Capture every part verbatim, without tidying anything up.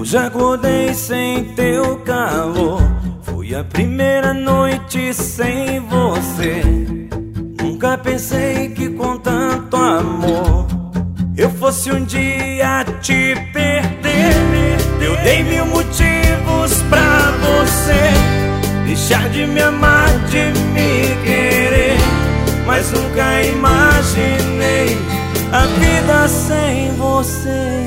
Hoje acordei sem teu calor. Foi a primeira noite sem você. Nunca pensei que com tanto amor eu fosse um dia te perder. Eu dei mil motivos pra você deixar de me amar, de me querer, mas nunca imaginei a vida sem você.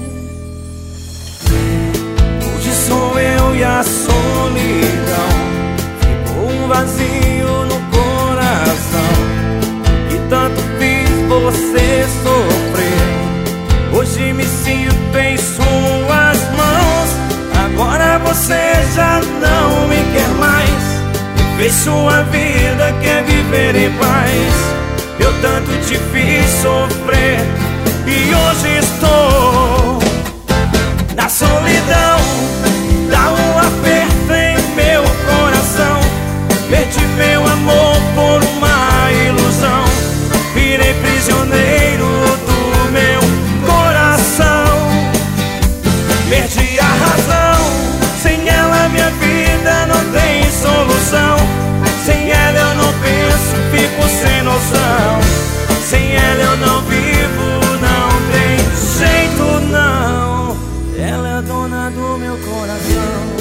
Hoje sou eu e a solidão, ficou um vazio no coração, que tanto fiz você sofrer. Hoje me sinto em suas mãos. Agora você já não me quer mais, fez sua vida, quer viver em paz. Eu tanto te fiz sofrer e hoje estou na solidão. Dá um aperto em meu coração. Perdi meu amor por uma ilusão. Virei prisioneiro do meu coração. Perdi a razão. Sem ela minha vida não tem solução. Sem ela eu não penso, fico sem noção. Sem ela eu não vivo, não tem jeito não. Ela é a dona do meu coração.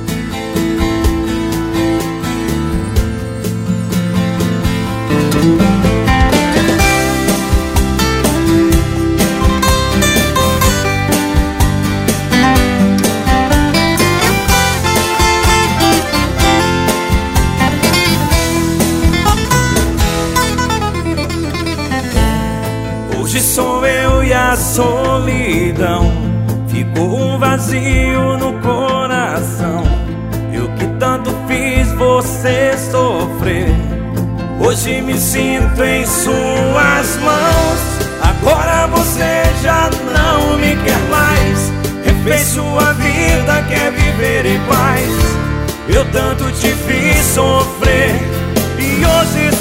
Hoje sou eu e a solidão, ficou um vazio no coração. Eu que tanto fiz você sofrer, hoje me sinto em suas mãos. Agora você já não me quer mais, refez sua vida, quer viver em paz. Eu tanto te fiz sofrer e hoje